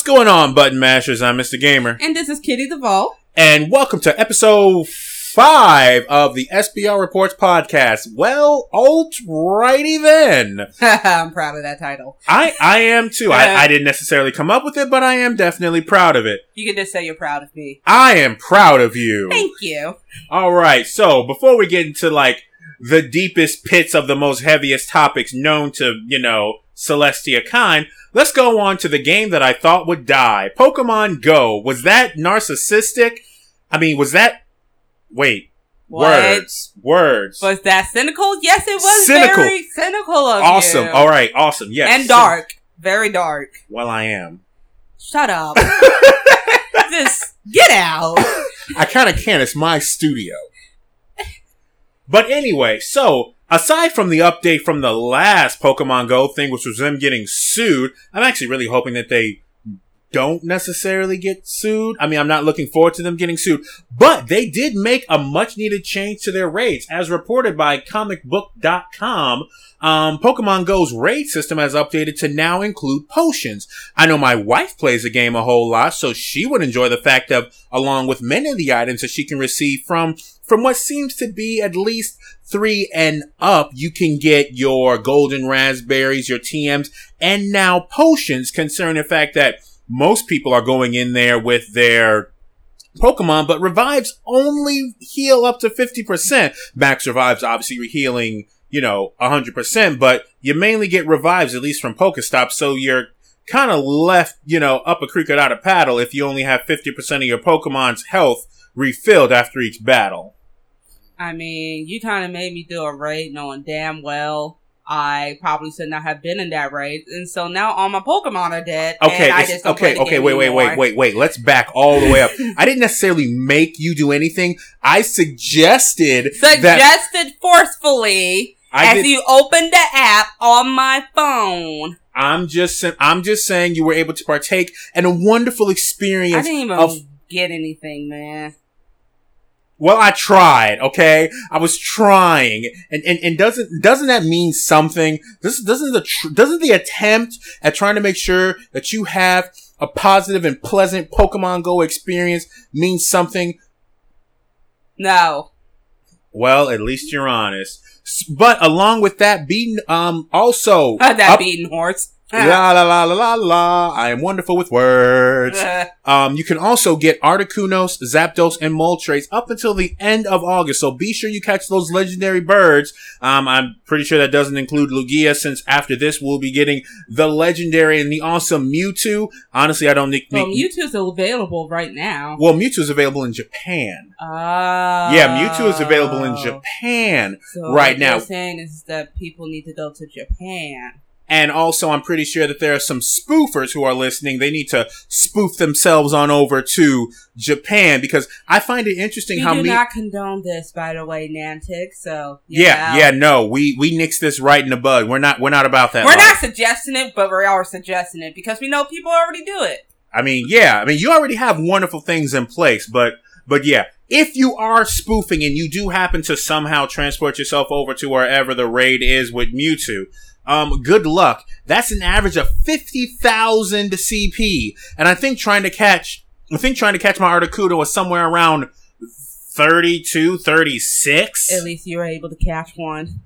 going on, Button Mashers? I'm Mr. Gamer. And this is Kitty the Vault. And welcome to episode 5 of the SBR Reports podcast. Well, alrighty then. I'm proud of that title. I am too. I didn't necessarily come up with it, but I am definitely proud of it. You can just say you're proud of me. I am proud of you. Thank you. Alright, so before we get into the deepest pits of the most heaviest topics known to, Celestia kind, let's go on to the game that I thought would die. Pokemon Go. Was that narcissistic? I mean, was that... Wait. What? Words. Was that cynical? Yes, it was cynical. Very cynical of awesome. you. Alright, awesome. Yes. And dark. Very dark. Well, I am. Shut up. Just get out. I kind of can. It's my studio. But anyway, so... aside from the update from the last Pokemon Go thing, which was them getting sued, I'm actually really hoping that they don't necessarily get sued. I mean, I'm not looking forward to them getting sued, but they did make a much needed change to their raids. As reported by comicbook.com, Pokemon Go's raid system has updated to now include potions. I know my wife plays the game a whole lot, so she would enjoy the fact of, along with many of the items that she can receive from what seems to be at least 3 and up, you can get your golden raspberries, your TMs, and now potions, concerning the fact that most people are going in there with their Pokemon, but revives only heal up to 50%. Max revives, obviously, you're healing, 100%, but you mainly get revives, at least from Pokestops, so you're kind of left, up a creek without a paddle if you only have 50% of your Pokemon's health refilled after each battle. I mean, you kind of made me do a raid knowing damn well I probably should not have been in that raid, and so now all my Pokemon are dead. Okay, and I just don't play the game wait. Let's back all the way up. I didn't necessarily make you do anything. I suggested forcefully as you opened the app on my phone. I'm just saying you were able to partake in a wonderful experience. I didn't even get anything, man. Well, I tried, okay? I was trying. And doesn't that mean something? Doesn't the attempt at trying to make sure that you have a positive and pleasant Pokemon Go experience mean something? No. Well, at least you're honest. But along with that, beating beaten horse. La la la la la la. I am wonderful with words. You can also get Articunos, Zapdos, and Moltres up until the end of August. So be sure you catch those legendary birds. I'm pretty sure that doesn't include Lugia, since after this we'll be getting the legendary and the awesome Mewtwo. Honestly, I don't think Mewtwo's available right now. Well, Mewtwo's available in Japan. Yeah, Mewtwo is available in Japan right now. What you're saying is that people need to go to Japan. And also, I'm pretty sure that there are some spoofers who are listening. They need to spoof themselves on over to Japan, because I find it interesting how we do not condone this, by the way, Niantic. So no, we nixed this right in the bud. We're not about that. We're not suggesting it, but we are suggesting it because we know people already do it. I mean, you already have wonderful things in place, but yeah. If you are spoofing and you do happen to somehow transport yourself over to wherever the raid is with Mewtwo, good luck. That's an average of 50,000 CP. And I think trying to catch my Articuno was somewhere around 32, 36. At least you were able to catch one.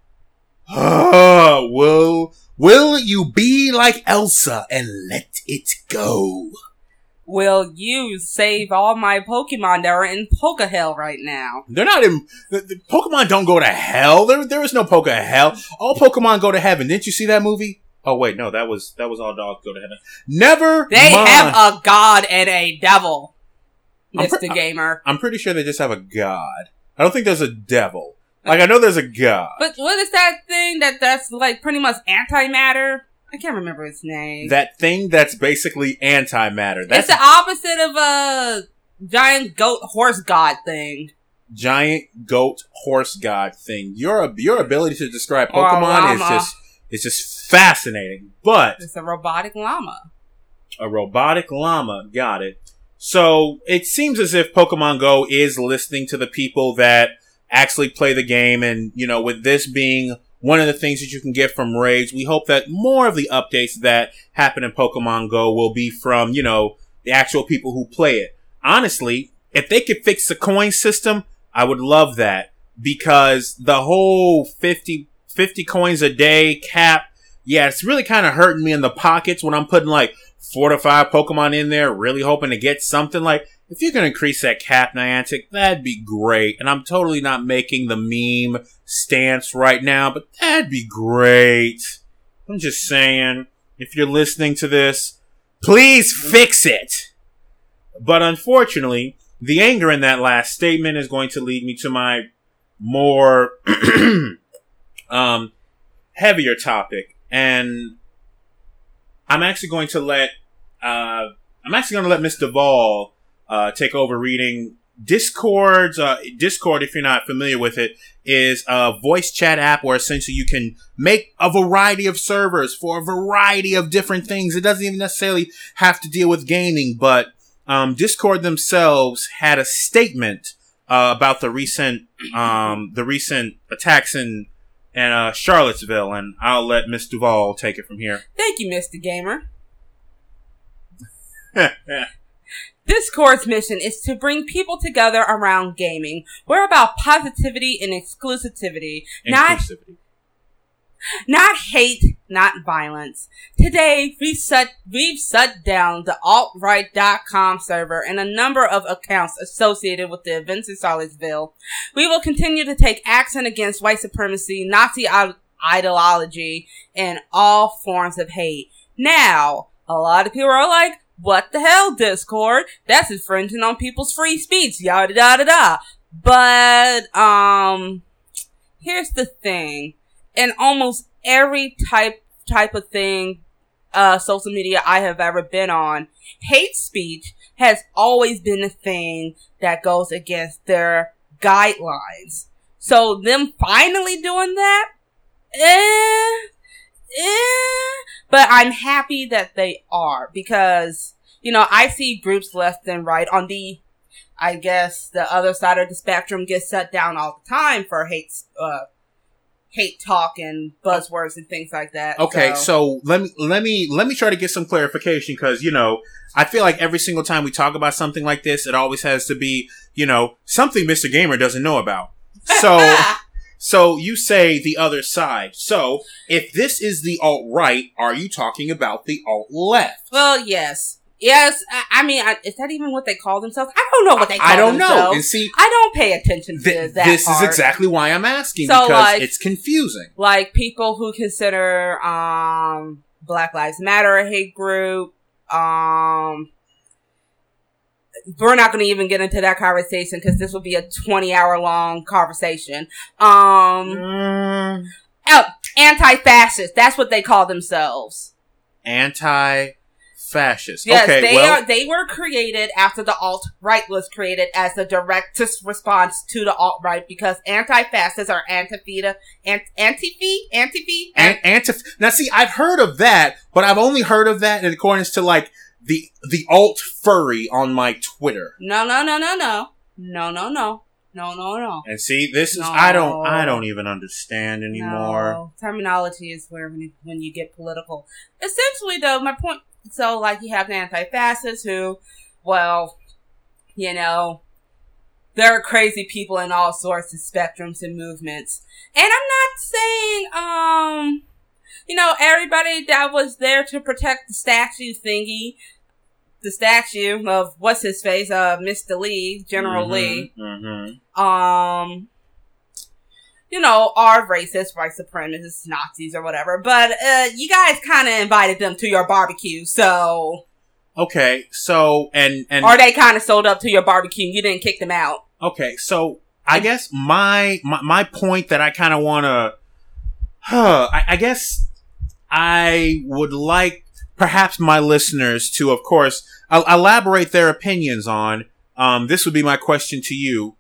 Will you be like Elsa and let it go? Will you save all my Pokemon that are in Poke Hell right now? They're not in... The Pokemon don't go to hell. There is no Poke Hell. All Pokemon go to heaven. Didn't you see that movie? Oh, wait. No, that was All Dogs Go to Heaven. They have a god and a devil, Mr. Gamer. I'm pretty sure they just have a god. I don't think there's a devil. I know there's a god. But what is that thing that's pretty much antimatter? I can't remember its name. That thing that's basically antimatter. It's the opposite of a giant goat horse god thing. Giant goat horse god thing. Your ability to describe Pokemon is just fascinating. But it's a robotic llama. A robotic llama. Got it. So it seems as if Pokemon Go is listening to the people that actually play the game, and with this being one of the things that you can get from raids. We hope that more of the updates that happen in Pokemon Go will be from, the actual people who play it. Honestly, if they could fix the coin system, I would love that, because the whole 50 coins a day cap, yeah, it's really kind of hurting me in the pockets when I'm putting like 4 to 5 Pokemon in there, really hoping to get something. Like, if you can increase that cap, Niantic, that'd be great. And I'm totally not making the meme stance right now, but that'd be great. I'm just saying, if you're listening to this, please fix it. But unfortunately, the anger in that last statement is going to lead me to my more heavier topic. And I'm actually going to let Miss Duvall take over reading Discord's. Discord, if you're not familiar with it, is a voice chat app where essentially you can make a variety of servers for a variety of different things. It doesn't even necessarily have to deal with gaming, but Discord themselves had a statement about the recent attacks in Charlottesville, and I'll let Miss Duvall take it from here. Thank you, Mr. Gamer. Discord's mission is to bring people together around gaming. We're about positivity and exclusivity. Not hate, not violence. Today, we've shut down the altright.com server and a number of accounts associated with the events in Charlottesville. We will continue to take action against white supremacy, Nazi ideology, and all forms of hate. Now, a lot of people are like, what the hell, Discord? That's infringing on people's free speech, yada da da da. But, here's the thing. In almost every type of thing, social media I have ever been on, hate speech has always been a thing that goes against their guidelines. So them finally doing that, but I'm happy that they are, because, I see groups left and right on the other side of the spectrum gets shut down all the time for hate talk and buzzwords and things like that. Okay, so let me try to get some clarification, because I feel like every single time we talk about something like this, it always has to be something Mr. Gamer doesn't know about. So you say the other side. So if this is the alt-right, are you talking about the alt-left? Well, yes. Yes, I mean, is that even what they call themselves? I don't know what they call themselves. I don't know. And see, I don't pay attention to that This part. is exactly why I'm asking, so, because it's confusing. Like, people who consider Black Lives Matter a hate group, we're not going to even get into that conversation, because this will be a 20-hour-long conversation. Anti-fascist, that's what they call themselves. Anti-fascist. Yes, okay, they were created after the alt-right was created as a direct response to the alt-right, because anti-fascists are Antifa. Now, see, I've heard of that, but I've only heard of that in accordance to like the alt furry on my Twitter. No. And see, this is I don't even understand anymore. No. Terminology is where when you get political. Essentially, though, my point. So, like, you have the anti-fascists who, well, there are crazy people in all sorts of spectrums and movements. And I'm not saying, everybody that was there to protect the statue thingy, the statue of what's-his-face, Mr. Lee, General Lee, are racist, white supremacists, Nazis, or whatever. But, you guys kind of invited them to your barbecue, so... Okay, so, and... Or they kind of sold up to your barbecue and you didn't kick them out. Okay, so, I guess my point that I kind of want to... I guess I would like, perhaps my listeners to, of course, elaborate their opinions on, this would be my question to you.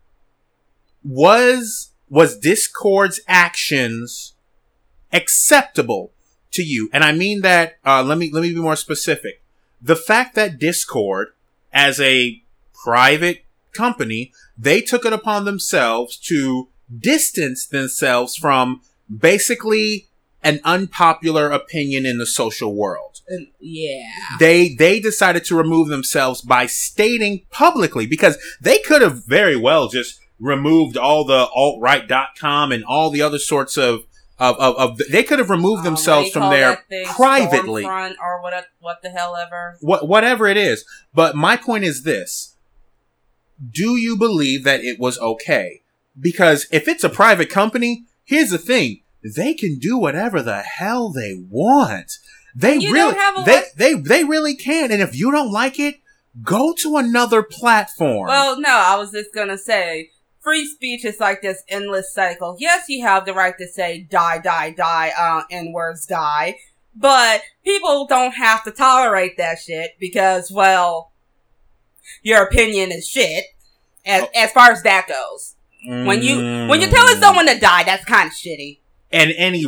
Was Discord's actions acceptable to you? And I mean that, let me be more specific. The fact that Discord, as a private company, they took it upon themselves to distance themselves from basically an unpopular opinion in the social world. Yeah. They decided to remove themselves by stating publicly, because they could have very well just removed all the alt-right.com and all the other sorts of they could have removed themselves from there privately. Stormfront or what the hell ever. Whatever it is. But my point is this. Do you believe that it was okay? Because if it's a private company, here's the thing. They can do whatever the hell they want. They really can. And if you don't like it, go to another platform. Well, no, I was just gonna say, free speech is like this endless cycle. Yes, you have the right to say die, N-words die. But people don't have to tolerate that shit because, well, your opinion is shit. As far as that goes. When you're telling someone to die, that's kind of shitty. And any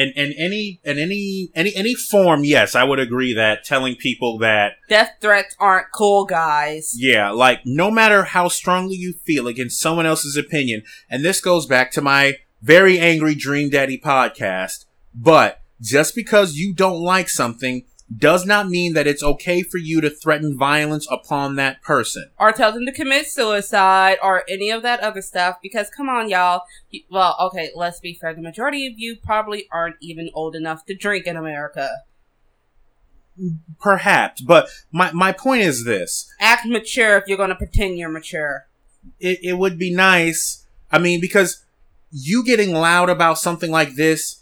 form, yes, I would agree that telling people that death threats aren't cool, guys. Yeah, like no matter how strongly you feel against someone else's opinion, and this goes back to my very angry Dream Daddy podcast, but just because you don't like something does not mean that it's okay for you to threaten violence upon that person. Or tell them to commit suicide or any of that other stuff. Because, come on, y'all. Well, okay, let's be fair. The majority of you probably aren't even old enough to drink in America. Perhaps. But my point is this. Act mature if you're going to pretend you're mature. It would be nice. I mean, because you getting loud about something like this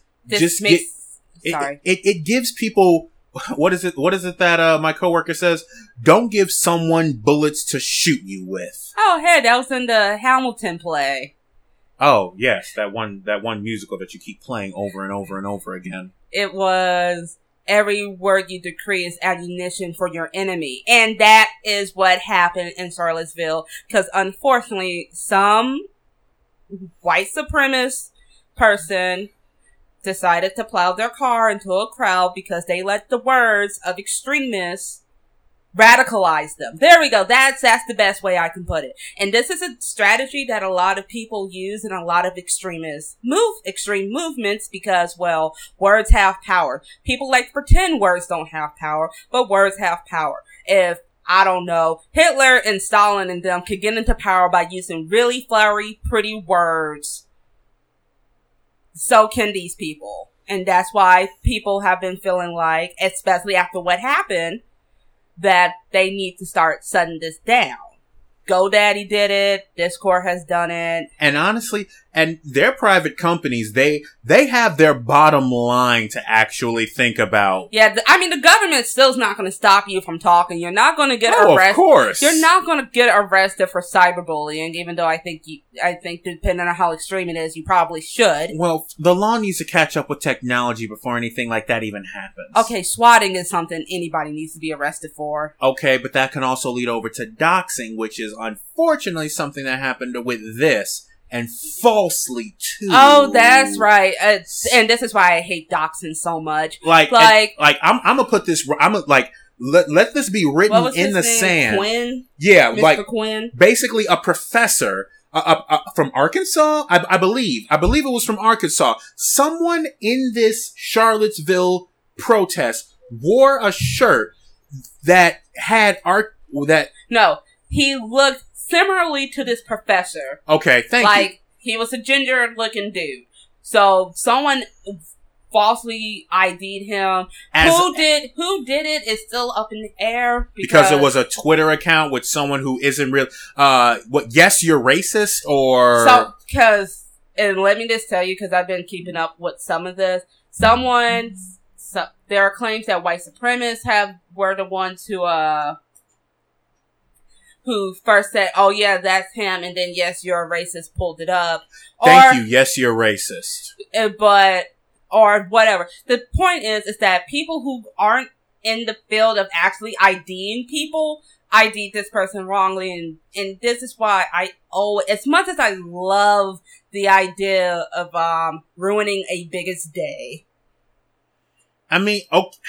it gives people... What is it that my coworker says? Don't give someone bullets to shoot you with. Oh, hey, that was in the Hamilton play. Oh, yes, that one musical that you keep playing over and over and over again. It was every word you decree is ammunition for your enemy. And that is what happened in Charlottesville. Because unfortunately, some white supremacist person decided to plow their car into a crowd because they let the words of extremists radicalize them. There we go. That's the best way I can put it. And this is a strategy that a lot of people use in a lot of extreme movements because, well, words have power. People like to pretend words don't have power, but words have power. If, I don't know, Hitler and Stalin and them could get into power by using really flowery, pretty words, so can these people. And that's why people have been feeling like, especially after what happened, that they need to start shutting this down. GoDaddy did it. Discord has done it. And honestly, and their private companies, they have their bottom line to actually think about. Yeah, the government still's not going to stop you from talking. You're not going to get arrested. Of course. You're not going to get arrested for cyberbullying, even though I think depending on how extreme it is, you probably should. Well, the law needs to catch up with technology before anything like that even happens. Okay, swatting is something anybody needs to be arrested for. Okay, but that can also lead over to doxing, which is unfortunately something that happened with this, and falsely too. Oh, that's right. And this is why I hate doxing so much. I'm gonna put this. Let this be written in the sand. Quinn? Yeah, Mr. Quinn. Basically a professor from Arkansas. I believe it was from Arkansas. Someone in this Charlottesville protest wore a shirt that had No. He looked similarly to this professor. Okay, thank you. Like, he was a ginger-looking dude. So, someone falsely ID'd him. Who did it is still up in the air. Because it was a Twitter account with someone who isn't real. Yes, you're racist, or... And let me just tell you, because I've been keeping up with some of this. There are claims that white supremacists were the ones who first said, oh yeah, that's him, and then yes, you're a racist, pulled it up. Thank you, yes, you're racist. Or whatever. The point is that people who aren't in the field of actually IDing people, ID'd this person wrongly, and this is why as much as I love the idea of, ruining a biggest day. I mean,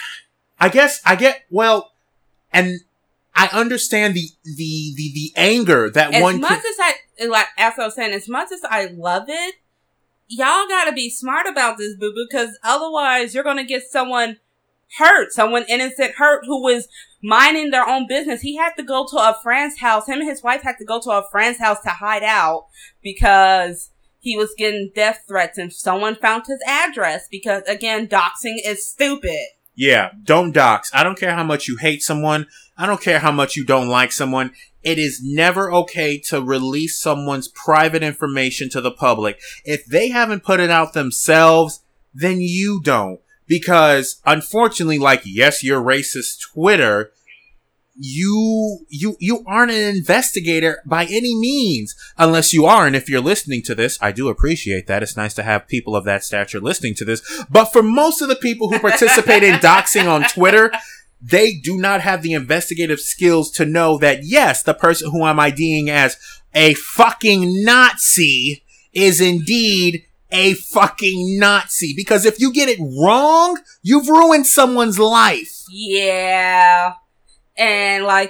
and I understand the anger that as much as I was saying, as much as I love it, y'all gotta be smart about this, boo-boo, because otherwise you're gonna get someone hurt, someone innocent hurt who was minding their own business. He had to go to a friend's house. Him and his wife had to go to a friend's house to hide out because he was getting death threats and someone found his address because, again, doxing is stupid. Yeah, don't dox. I don't care how much you hate someone. I don't care how much you don't like someone. It is never okay to release someone's private information to the public. If they haven't put it out themselves, then you don't. Because, unfortunately, like, yes, you're racist Twitter, you aren't an investigator by any means. Unless you are, and if you're listening to this, I do appreciate that. It's nice to have people of that stature listening to this. But for most of the people who participate in doxing on Twitter, they do not have the investigative skills to know that, yes, the person who I'm IDing as a fucking Nazi is indeed a fucking Nazi. Because if you get it wrong, you've ruined someone's life. Yeah. And I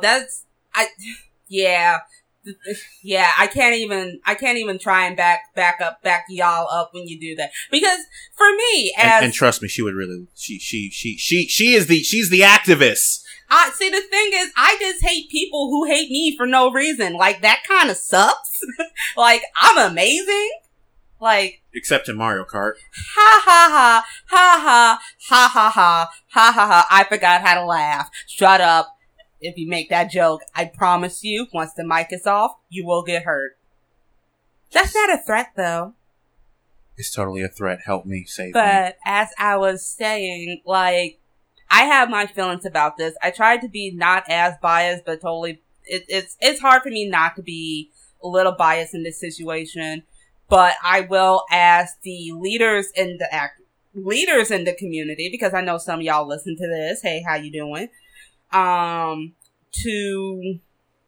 can't even try and back y'all up when you do that. Because for me, and trust me, she would really, she's the activist. See, the thing is, I just hate people who hate me for no reason. Like, that kind of sucks. Like, I'm amazing. Like, except in Mario Kart. Ha ha ha, ha ha, ha ha ha, ha ha ha. I forgot how to laugh. Shut up. If you make that joke, I promise you, once the mic is off, you will get hurt. That's not a threat, though. It's totally a threat. Help me, save me. But as I was saying, like, I have my feelings about this. I tried to be not as biased, but totally, it's hard for me not to be a little biased in this situation. But I will ask the leaders in the community, because I know some of y'all listen to this. Hey, how you doing? To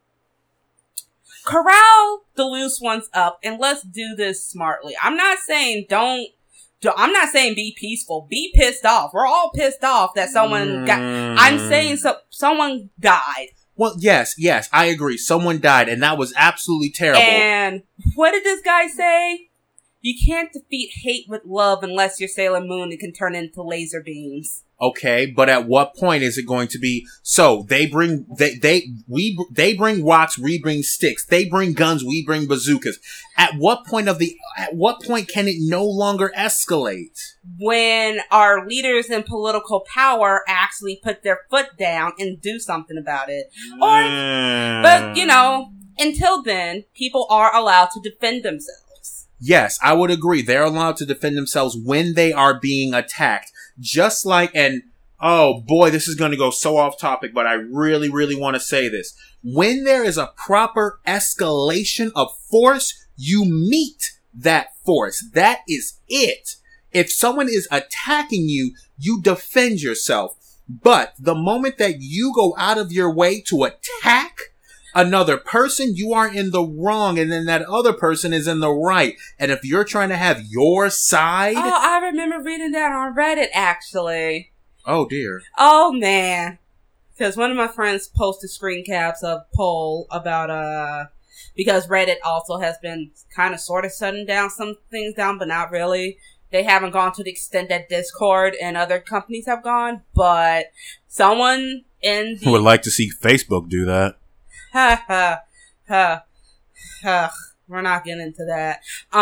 corral the loose ones up, and let's do this smartly. I'm not saying be peaceful. Be pissed off. We're all pissed off that someone I'm saying someone died. Well, yes, I agree. Someone died, and that was absolutely terrible. And what did this guy say? You can't defeat hate with love unless you're Sailor Moon and can turn into laser beams. Okay, but at what point is it going to be? So they bring rocks, we bring sticks. They bring guns, we bring bazookas. At what point can it no longer escalate? When our leaders in political power actually put their foot down and do something about it. But until then, people are allowed to defend themselves. Yes, I would agree. They're allowed to defend themselves when they are being attacked. Just like, and oh boy, this is going to go so off topic, but I really, really want to say this. When there is a proper escalation of force, you meet that force. That is it. If someone is attacking you, you defend yourself. But the moment that you go out of your way to attack another person, you are in the wrong, and then that other person is in the right. And if you're trying to have your side... Oh, I remember reading that on Reddit, actually. Oh, dear. Oh, man. Because one of my friends posted screen caps of poll about, because Reddit also has been kind of sort of shutting down some things down, but not really. They haven't gone to the extent that Discord and other companies have gone, but someone in the... Who would like to see Facebook do that? Ha ha ha. We're not getting into that.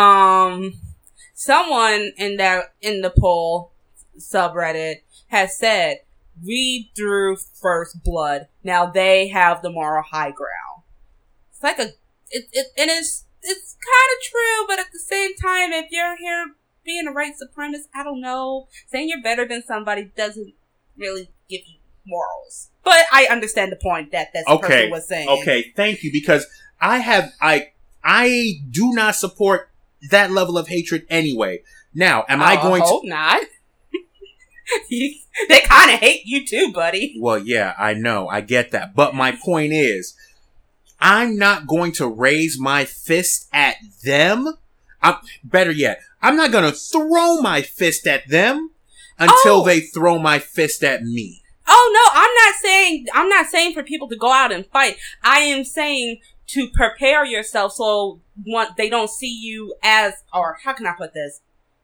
Someone in the poll subreddit has said, read through First Blood. Now they have the moral high ground. It's like it's kind of true, but at the same time, if you're here being a white supremacist, I don't know. Saying you're better than somebody doesn't really give you morals. But I understand the point that person was saying. Okay, thank you, because I do not support that level of hatred anyway. Now, I hope not. They kind of hate you too, buddy. Well, yeah, I know. I get that. But my point is, I'm not going to raise my fist at them. Better yet, I'm not going to throw my fist at them until they throw my fist at me. Oh no, I'm not saying for people to go out and fight. I am saying to prepare yourself so they don't see you as, or how can I put this?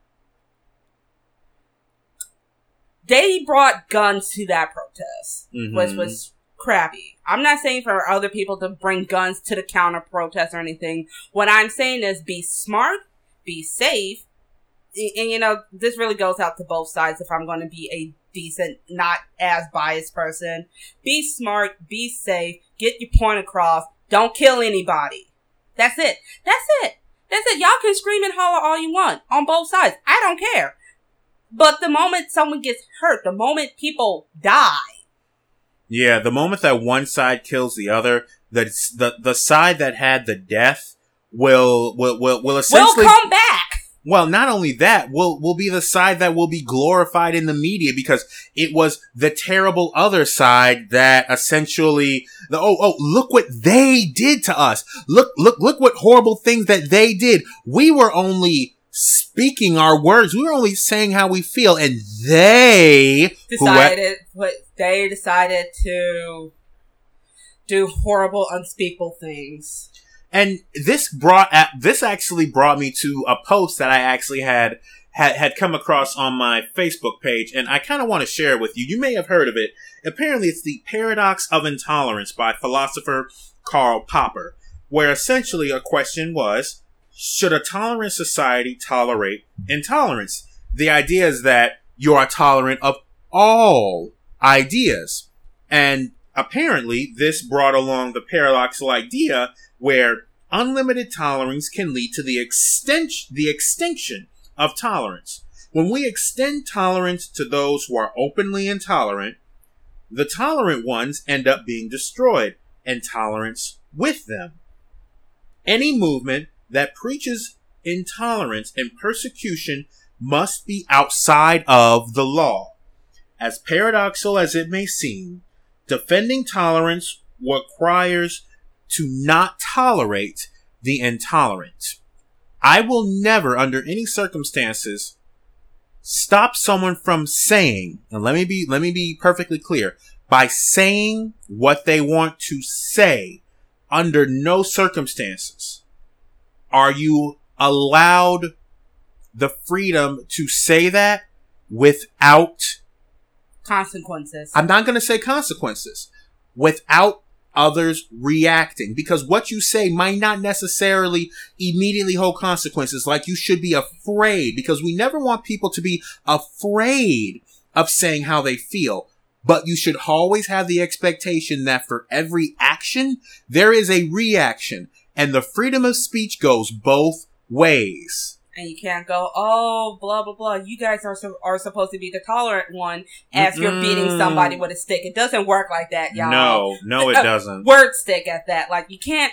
They brought guns to that protest, which was crappy. I'm not saying for other people to bring guns to the counter protest or anything. What I'm saying is be smart, be safe, and you know, this really goes out to both sides if I'm going to be a decent, not as biased person. Be smart, be safe, get your point across, don't kill anybody. That's it. That's it. That's it. Y'all can scream and holler all you want on both sides. I don't care. But the moment someone gets hurt, the moment people die. Yeah, the moment that one side kills the other, the side that had the death will essentially will come back. Well, not only that, will be the side that will be glorified in the media because it was the terrible other side that essentially, look what they did to us. Look what horrible things that they did. We were only speaking our words. We were only saying how we feel, and they decided to do horrible, unspeakable things. And this actually brought me to a post that I actually had come across on my Facebook page, and I kind of want to share it with you. You may have heard of it. Apparently, it's the Paradox of Intolerance by philosopher Karl Popper, where essentially a question was, should a tolerant society tolerate intolerance? The idea is that you are tolerant of all ideas. And apparently, this brought along the paradoxical idea where unlimited tolerance can lead to the extinction of tolerance. When we extend tolerance to those who are openly intolerant, the tolerant ones end up being destroyed, and tolerance with them. Any movement that preaches intolerance and persecution must be outside of the law. As paradoxical as it may seem, defending tolerance requires to not tolerate the intolerant. I will never, under any circumstances, stop someone from saying, and let me be perfectly clear, by saying what they want to say. Under no circumstances are you allowed the freedom to say that without consequences. I'm not going to say consequences. Without others reacting, because what you say might not necessarily immediately hold consequences. Like, you should be afraid, because we never want people to be afraid of saying how they feel. But you should always have the expectation that for every action, there is a reaction, and the freedom of speech goes both ways. And you can't go, oh, blah, blah, blah. You guys are supposed to be the tolerant one as you're beating somebody with a stick. It doesn't work like that, y'all. No, it doesn't. Word stick at that. Like, you can't.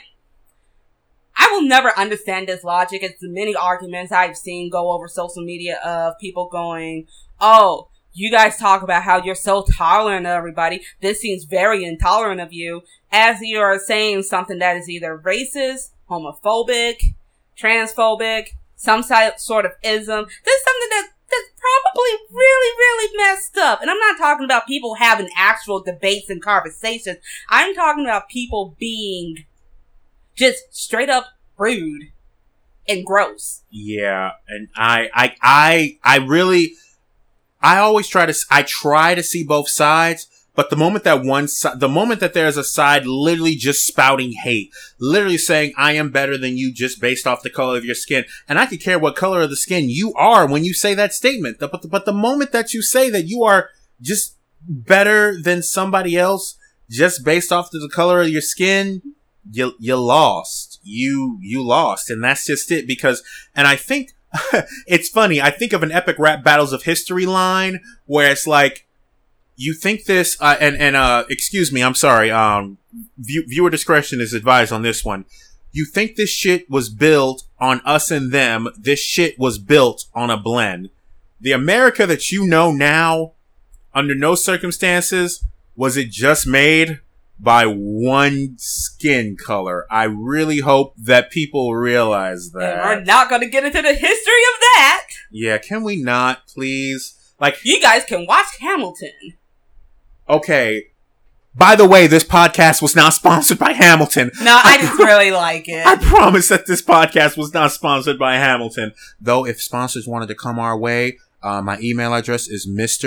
I will never understand this logic. It's the many arguments I've seen go over social media of people going, oh, you guys talk about how you're so tolerant of everybody. This seems very intolerant of you. As you are saying something that is either racist, homophobic, transphobic, some sort of ism. This is something that's probably really, really messed up. And I'm not talking about people having actual debates and conversations. I'm talking about people being just straight up rude and gross. Yeah, and I always try to see both sides. But the moment that there's a side literally just spouting hate, literally saying, I am better than you just based off the color of your skin. And I could care what color of the skin you are when you say that statement. But the moment that you say that you are just better than somebody else just based off of the color of your skin, you lost. You lost. And that's just it. And I think, it's funny, I think of an epic rap battles of history line where it's like, you think this, excuse me, I'm sorry, viewer discretion is advised on this one. You think this shit was built on us and them. This shit was built on a blend. The America that you know now, under no circumstances, was it just made by one skin color. I really hope that people realize that. And we're not going to get into the history of that. Yeah, can we not, please? Like, you guys can watch Hamilton. Okay, By the way, this podcast was not sponsored by Hamilton. No, I just really like it. I promise that this podcast was not sponsored by Hamilton. Though, if sponsors wanted to come our way, my email address is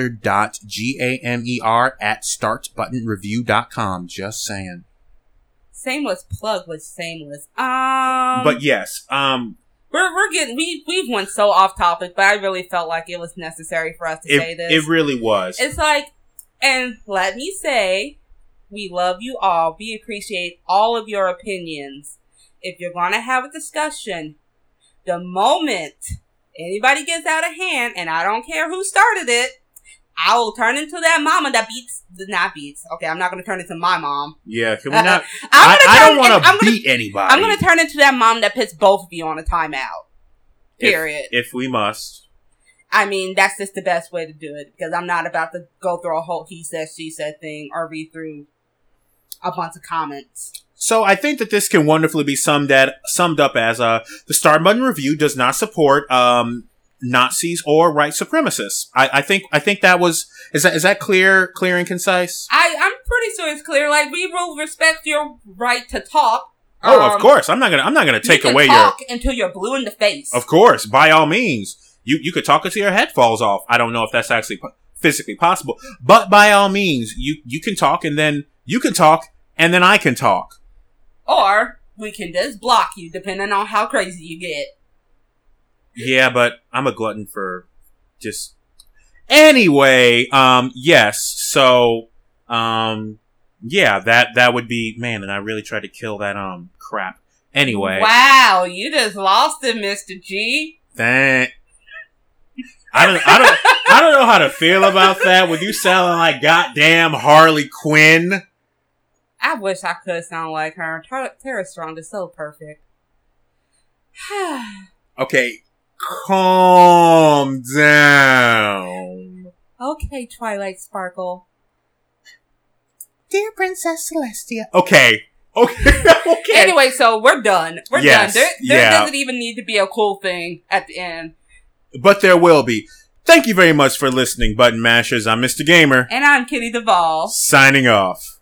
mr.gamer@startbuttonreview.com. Just saying. Shameless plug was shameless. But yes, we've went so off topic, but I really felt like it was necessary for us to say this. It really was. It's like, and let me say, we love you all. We appreciate all of your opinions. If you're going to have a discussion, the moment anybody gets out of hand, and I don't care who started it, I will turn into that mama that not beats. Okay, I'm not going to turn into my mom. Yeah, can we not? I don't want to beat anybody. I'm going to turn into that mom that puts both of you on a timeout. Period. If we must. I mean, that's just the best way to do it, because I'm not about to go through a whole he said, she said thing or read through a bunch of comments. So I think that this can wonderfully be summed up as the Start Button Review does not support Nazis or white supremacists. I think that was is that clear and concise? I'm pretty sure it's clear. Like, we will respect your right to talk. Oh, of course. I'm not gonna take away your talk until you're blue in the face. Of course, by all means. You could talk until your head falls off. I don't know if that's actually physically possible, but by all means, you can talk, and then you can talk, and then I can talk. Or we can just block you, depending on how crazy you get. Yeah, but I'm a glutton for just... Anyway, yes, so, yeah, that would be... Man, and I really tried to kill that, crap. Anyway. Wow, you just lost it, Mr. G. I don't know how to feel about that with you sounding like goddamn Harley Quinn. I wish I could sound like her. Tara Strong is so perfect. Okay, calm down. Okay, Twilight Sparkle. Dear Princess Celestia. Okay. Anyway, so we're done. We're done. There yeah. doesn't even need to be a cool thing at the end. But there will be. Thank you very much for listening, Button Mashers. I'm Mr. Gamer. And I'm Kitty Duvall. Signing off.